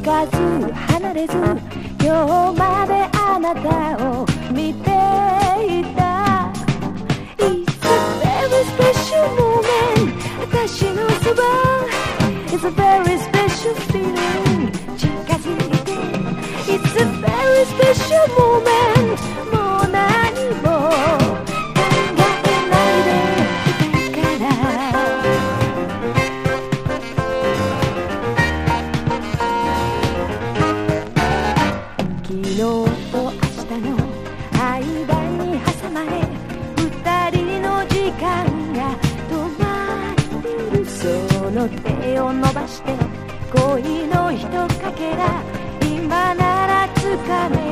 かず離れず今日まであなたを見ていた It's a very special moment 私のそば It's a very special feeling 近づいて It's a very special moment もう何も考えないでいたいから昨日と明日の間に挟まれ二人の時間が止まっているその手を伸ばして恋のひとかけら今ならつかめ